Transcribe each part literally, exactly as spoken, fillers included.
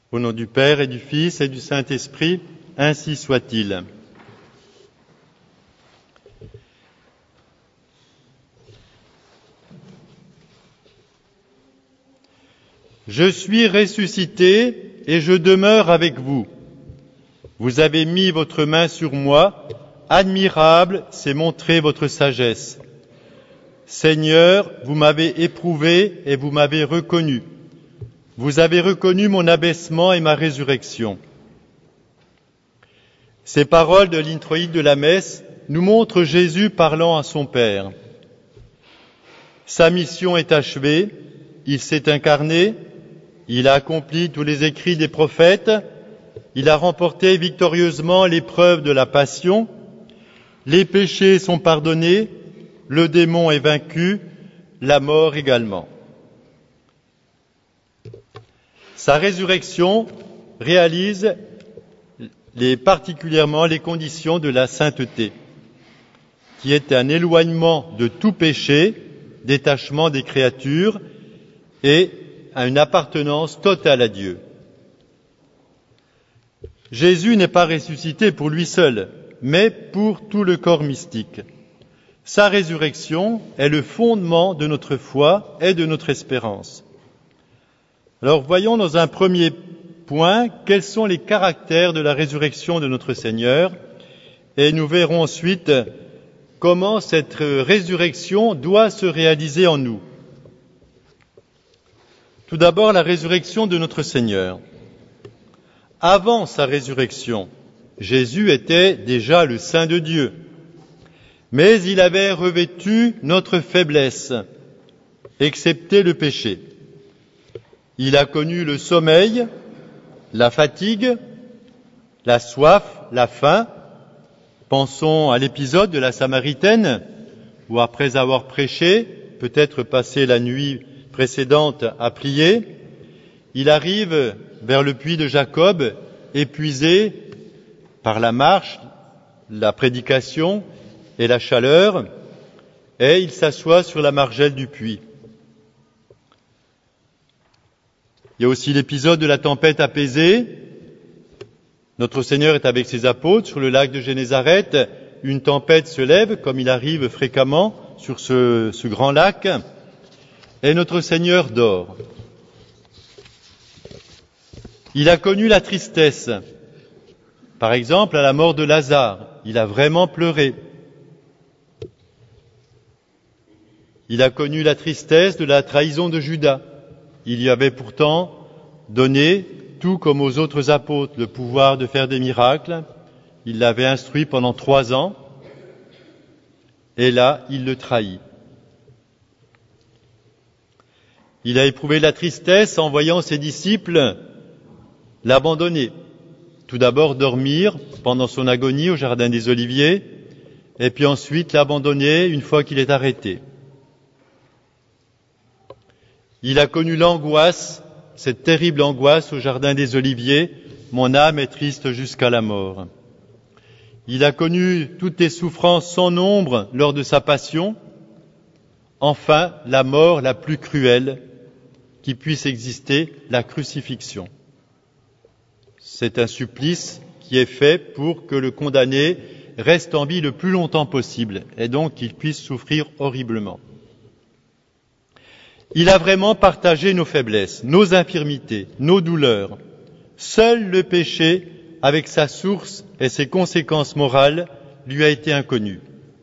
Au nom du Père et du Fils et du Saint-Esprit, ainsi soit-il. Je suis ressuscité et je demeure avec vous. Vous avez mis votre main sur moi, admirable, c'est montrer votre sagesse. Seigneur, vous m'avez éprouvé et vous m'avez reconnu. Vous avez reconnu mon abaissement et ma résurrection. Ces paroles de l'introïde de la messe nous montrent Jésus parlant à son Père. Sa mission est achevée, il s'est incarné, il a accompli tous les écrits des prophètes, il a remporté victorieusement l'épreuve de la passion, les péchés sont pardonnés, le démon est vaincu, la mort également. Sa résurrection réalise les, particulièrement les conditions de la sainteté, qui est un éloignement de tout péché, détachement des créatures et à une appartenance totale à Dieu. Jésus n'est pas ressuscité pour lui seul, mais pour tout le corps mystique. Sa résurrection est le fondement de notre foi et de notre espérance. Alors voyons dans un premier point quels sont les caractères de la résurrection de notre Seigneur et nous verrons ensuite comment cette résurrection doit se réaliser en nous. Tout d'abord, la résurrection de notre Seigneur. Avant sa résurrection, Jésus était déjà le Saint de Dieu, mais il avait revêtu notre faiblesse, excepté le péché. Il a connu le sommeil, la fatigue, la soif, la faim. Pensons à l'épisode de la Samaritaine, où après avoir prêché, peut-être passé la nuit précédente à prier, il arrive vers le puits de Jacob, épuisé par la marche, la prédication et la chaleur, et il s'assoit sur la margelle du puits. Il y a aussi l'épisode de la tempête apaisée. Notre Seigneur est avec ses apôtres sur le lac de Génézareth. Une tempête se lève, comme il arrive fréquemment sur ce, ce grand lac, et notre Seigneur dort. Il a connu la tristesse. Par exemple, à la mort de Lazare, il a vraiment pleuré. Il a connu la tristesse de la trahison de Judas. Il y avait pourtant donné, tout comme aux autres apôtres, le pouvoir de faire des miracles. Il l'avait instruit pendant trois ans. Et là, il le trahit. Il a éprouvé la tristesse en voyant ses disciples l'abandonner. Tout d'abord dormir pendant son agonie au jardin des Oliviers, et puis ensuite l'abandonner une fois qu'il est arrêté. Il a connu l'angoisse, cette terrible angoisse au jardin des Oliviers, mon âme est triste jusqu'à la mort. Il a connu toutes les souffrances sans nombre lors de sa passion, enfin la mort la plus cruelle qui puisse exister, la crucifixion. C'est un supplice qui est fait pour que le condamné reste en vie le plus longtemps possible et donc qu'il puisse souffrir horriblement. Il a vraiment partagé nos faiblesses, nos infirmités, nos douleurs. Seul le péché, avec sa source et ses conséquences morales, lui a été inconnu.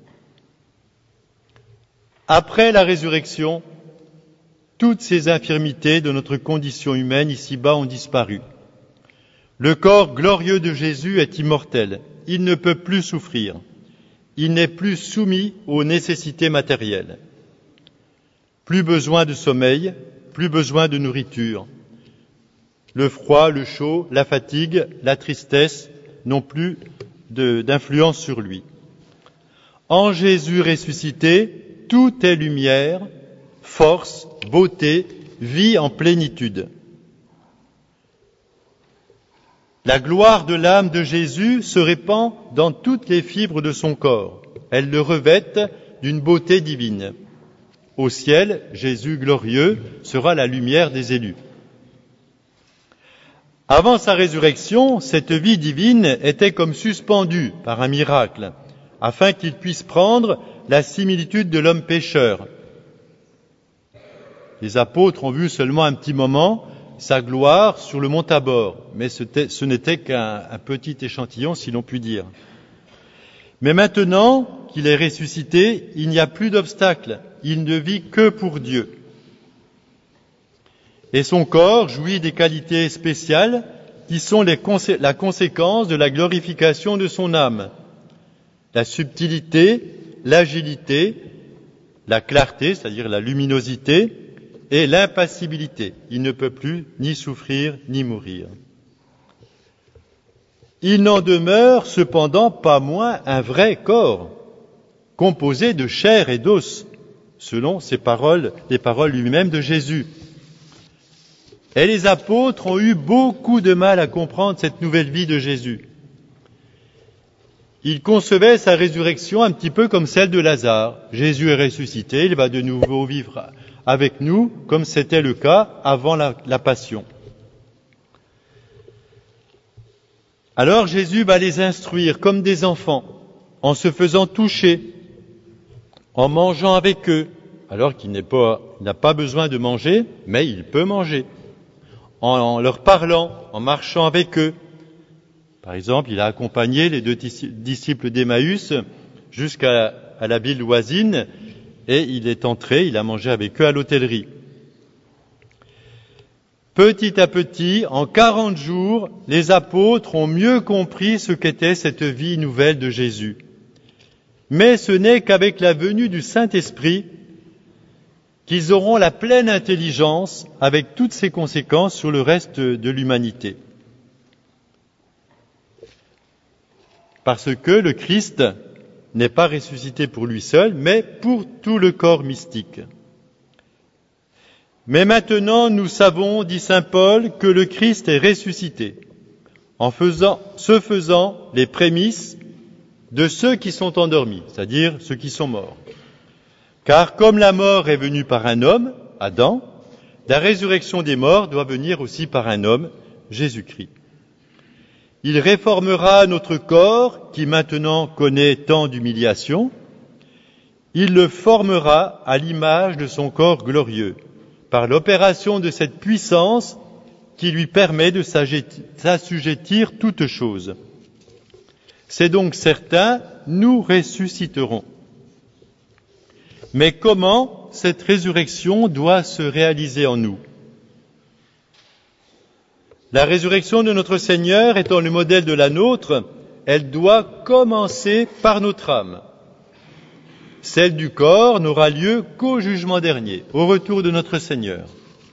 Après la résurrection, toutes ces infirmités de notre condition humaine ici-bas ont disparu. Le corps glorieux de Jésus est immortel. Il ne peut plus souffrir. Il n'est plus soumis aux nécessités matérielles. Plus besoin de sommeil, plus besoin de nourriture. Le froid, le chaud, la fatigue, la tristesse n'ont plus de, d'influence sur lui. En Jésus ressuscité, tout est lumière, force, beauté, vie en plénitude. La gloire de l'âme de Jésus se répand dans toutes les fibres de son corps. Elle le revête d'une beauté divine. Au ciel, Jésus glorieux sera la lumière des élus. Avant sa résurrection, cette vie divine était comme suspendue par un miracle, afin qu'il puisse prendre la similitude de l'homme pécheur. Les apôtres ont vu seulement un petit moment sa gloire sur le mont Tabor, mais ce n'était qu'un un petit échantillon, si l'on peut dire. Mais maintenant qu'il est ressuscité, il n'y a plus d'obstacle, il ne vit que pour Dieu. Et son corps jouit des qualités spéciales qui sont les consé- la conséquence de la glorification de son âme. La subtilité, l'agilité, la clarté, c'est-à-dire la luminosité, et l'impassibilité. Il ne peut plus ni souffrir ni mourir. Il n'en demeure cependant pas moins un vrai corps, composé de chair et d'os, selon ces paroles, les paroles lui-même de Jésus. Et les apôtres ont eu beaucoup de mal à comprendre cette nouvelle vie de Jésus. Ils concevaient sa résurrection un petit peu comme celle de Lazare. Jésus est ressuscité, il va de nouveau vivre avec nous, comme c'était le cas avant la, la Passion. Alors Jésus va les instruire comme des enfants, en se faisant toucher, en mangeant avec eux, alors qu'il n'est pas, il n'a pas besoin de manger, mais il peut manger, en, en leur parlant, en marchant avec eux. Par exemple, il a accompagné les deux disciples d'Emmaüs jusqu'à à la ville voisine, et il est entré, il a mangé avec eux à l'hôtellerie. Petit à petit, en quarante jours, les apôtres ont mieux compris ce qu'était cette vie nouvelle de Jésus. Mais ce n'est qu'avec la venue du Saint-Esprit qu'ils auront la pleine intelligence avec toutes ses conséquences sur le reste de l'humanité. Parce que le Christ n'est pas ressuscité pour lui seul, mais pour tout le corps mystique. Mais maintenant, nous savons, dit saint Paul, que le Christ est ressuscité, en faisant, se faisant les prémices de ceux qui sont endormis, c'est-à-dire ceux qui sont morts. Car comme la mort est venue par un homme, Adam, la résurrection des morts doit venir aussi par un homme, Jésus-Christ. Il réformera notre corps, qui maintenant connaît tant d'humiliation. Il le formera à l'image de son corps glorieux, par l'opération de cette puissance qui lui permet de s'assujettir toutes choses. C'est donc certain, nous ressusciterons. Mais comment cette résurrection doit se réaliser en nous ? La résurrection de notre Seigneur étant le modèle de la nôtre, elle doit commencer par notre âme. Celle du corps n'aura lieu qu'au jugement dernier, au retour de notre Seigneur.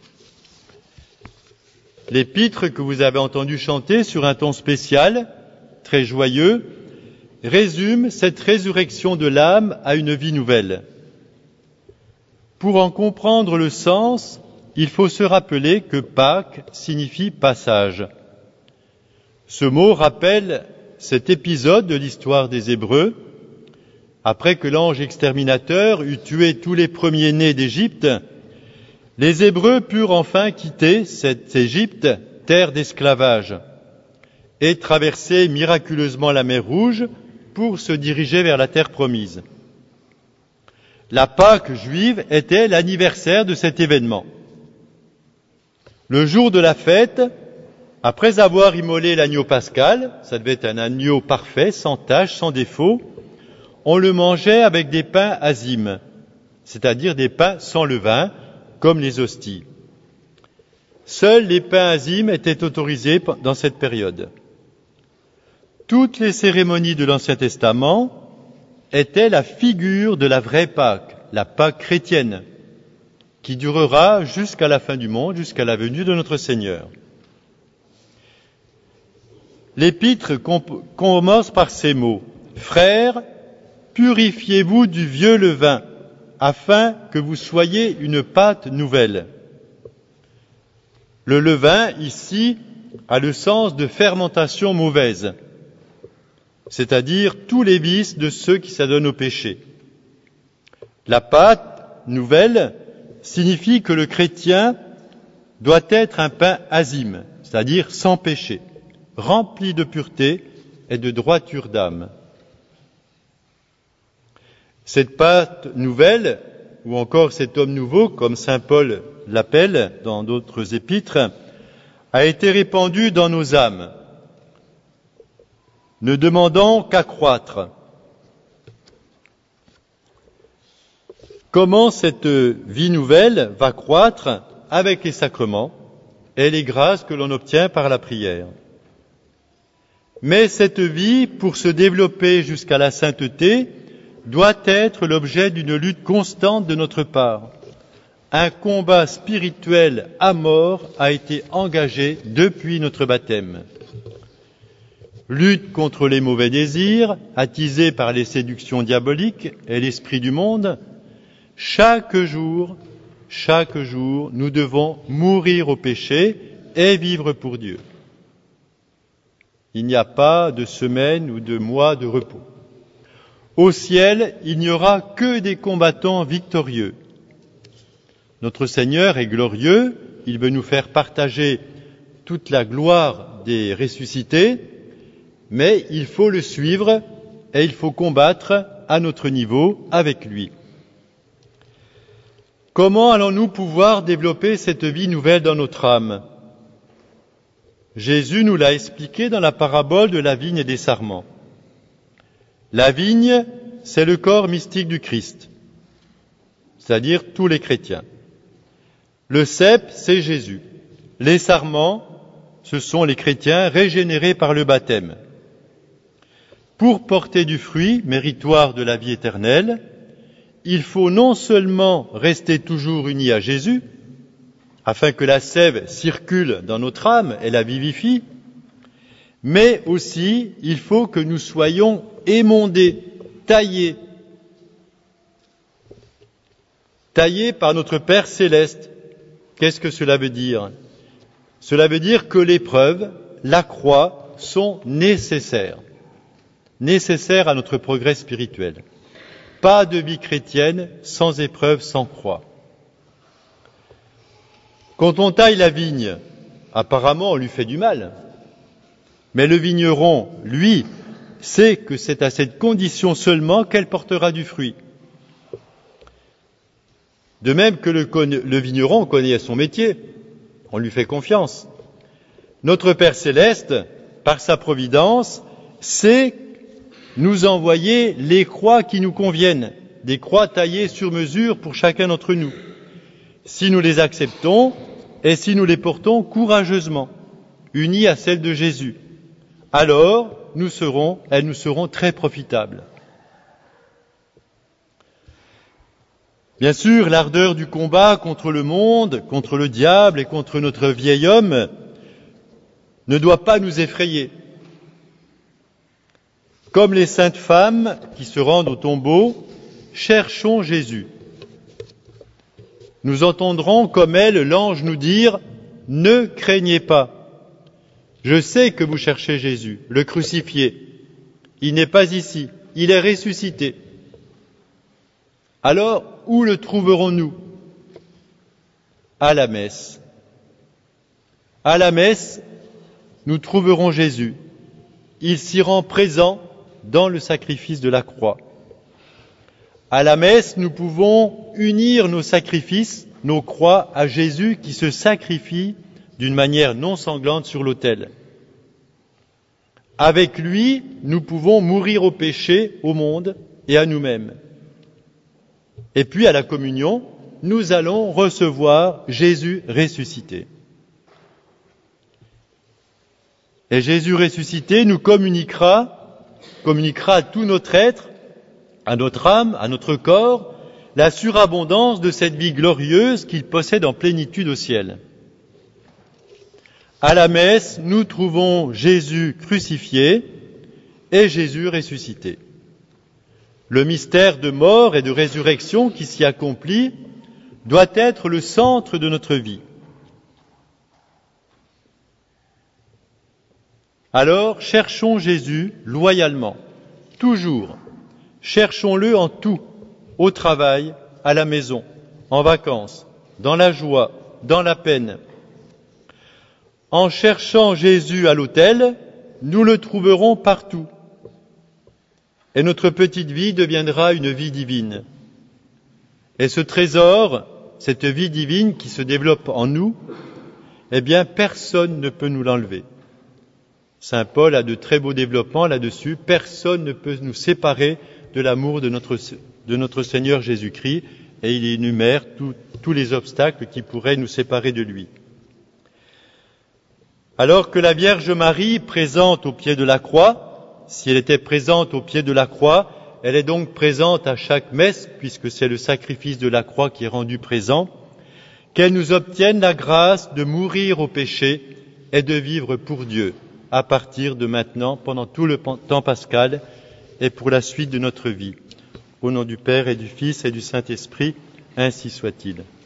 L'épître que vous avez entendu chanter sur un ton spécial, très joyeux, résume cette résurrection de l'âme à une vie nouvelle. Pour en comprendre le sens, il faut se rappeler que Pâques signifie passage. Ce mot rappelle cet épisode de l'histoire des Hébreux. Après que l'ange exterminateur eut tué tous les premiers-nés d'Égypte, les Hébreux purent enfin quitter cette Égypte, terre d'esclavage, et traverser miraculeusement la mer Rouge pour se diriger vers la terre promise. La Pâque juive était l'anniversaire de cet événement. Le jour de la fête, après avoir immolé l'agneau pascal, ça devait être un agneau parfait, sans tache, sans défaut, on le mangeait avec des pains azimes, c'est-à-dire des pains sans levain, comme les hosties. Seuls les pains azimes étaient autorisés dans cette période. Toutes les cérémonies de l'Ancien Testament étaient la figure de la vraie Pâque, la Pâque chrétienne, qui durera jusqu'à la fin du monde, jusqu'à la venue de notre Seigneur. L'épître comp- commence par ces mots. « Frères, purifiez-vous du vieux levain, afin que vous soyez une pâte nouvelle. » Le levain, ici, a le sens de fermentation mauvaise, c'est-à-dire tous les vices de ceux qui s'adonnent au péché. La pâte nouvelle signifie que le chrétien doit être un pain azime, c'est-à-dire sans péché, rempli de pureté et de droiture d'âme. Cette pâte nouvelle, ou encore cet homme nouveau, comme saint Paul l'appelle dans d'autres épîtres, a été répandu dans nos âmes, ne demandant qu'à croître. Comment cette vie nouvelle va croître avec les sacrements et les grâces que l'on obtient par la prière. Mais cette vie, pour se développer jusqu'à la sainteté, doit être l'objet d'une lutte constante de notre part. Un combat spirituel à mort a été engagé depuis notre baptême. Lutte contre les mauvais désirs, attisés par les séductions diaboliques et l'esprit du monde. Chaque jour, chaque jour, nous devons mourir au péché et vivre pour Dieu. Il n'y a pas de semaine ou de mois de repos. Au ciel, il n'y aura que des combattants victorieux. Notre Seigneur est glorieux, il veut nous faire partager toute la gloire des ressuscités, mais il faut le suivre et il faut combattre à notre niveau avec lui. Comment allons-nous pouvoir développer cette vie nouvelle dans notre âme ? Jésus nous l'a expliqué dans la parabole de la vigne et des sarments. La vigne, c'est le corps mystique du Christ, c'est-à-dire tous les chrétiens. Le cep, c'est Jésus. Les sarments, ce sont les chrétiens régénérés par le baptême. Pour porter du fruit méritoire de la vie éternelle, il faut non seulement rester toujours unis à Jésus, afin que la sève circule dans notre âme et la vivifie, mais aussi il faut que nous soyons émondés, taillés, taillés par notre Père céleste. Qu'est-ce que cela veut dire ? Cela veut dire que l'épreuve, la croix, sont nécessaires, nécessaires à notre progrès spirituel. Pas de vie chrétienne sans épreuve, sans croix. Quand on taille la vigne, apparemment on lui fait du mal. Mais le vigneron, lui, sait que c'est à cette condition seulement qu'elle portera du fruit. De même que le, le vigneron connaît son métier, on lui fait confiance. Notre Père céleste, par sa providence, sait nous envoyer les croix qui nous conviennent, des croix taillées sur mesure pour chacun d'entre nous, si nous les acceptons et si nous les portons courageusement, unies à celles de Jésus. Alors, nous serons, elles nous seront très profitables. Bien sûr, l'ardeur du combat contre le monde, contre le diable et contre notre vieil homme ne doit pas nous effrayer. Comme les saintes femmes qui se rendent au tombeau, cherchons Jésus. Nous entendrons comme elles l'ange nous dire « Ne craignez pas. Je sais que vous cherchez Jésus, le crucifié. Il n'est pas ici, il est ressuscité. » Alors, où le trouverons-nous ? À la messe. À la messe, nous trouverons Jésus. Il s'y rend présent dans le sacrifice de la croix. À la messe, nous pouvons unir nos sacrifices, nos croix, à Jésus qui se sacrifie d'une manière non sanglante sur l'autel. Avec lui, nous pouvons mourir au péché, au monde et à nous-mêmes. Et puis, à la communion, nous allons recevoir Jésus ressuscité. Et Jésus ressuscité nous communiquera communiquera à tout notre être, à notre âme, à notre corps, la surabondance de cette vie glorieuse qu'il possède en plénitude au ciel. À la messe, nous trouvons Jésus crucifié et Jésus ressuscité. Le mystère de mort et de résurrection qui s'y accomplit doit être le centre de notre vie. Alors, cherchons Jésus loyalement, toujours. Cherchons-le en tout, au travail, à la maison, en vacances, dans la joie, dans la peine, En cherchant Jésus à l'autel, nous le trouverons partout. Et notre petite vie deviendra une vie divine. Et ce trésor, cette vie divine qui se développe en nous, eh bien, personne ne peut nous l'enlever. Saint Paul a de très beaux développements là-dessus. Personne ne peut nous séparer de l'amour de notre, de notre Seigneur Jésus-Christ, et il énumère tout, tous les obstacles qui pourraient nous séparer de lui. Alors que la Vierge Marie, présente au pied de la croix, si elle était présente au pied de la croix, elle est donc présente à chaque messe, puisque c'est le sacrifice de la croix qui est rendu présent, qu'elle nous obtienne la grâce de mourir au péché et de vivre pour Dieu, à partir de maintenant, pendant tout le temps pascal et pour la suite de notre vie. Au nom du Père et du Fils et du Saint-Esprit, ainsi soit-il.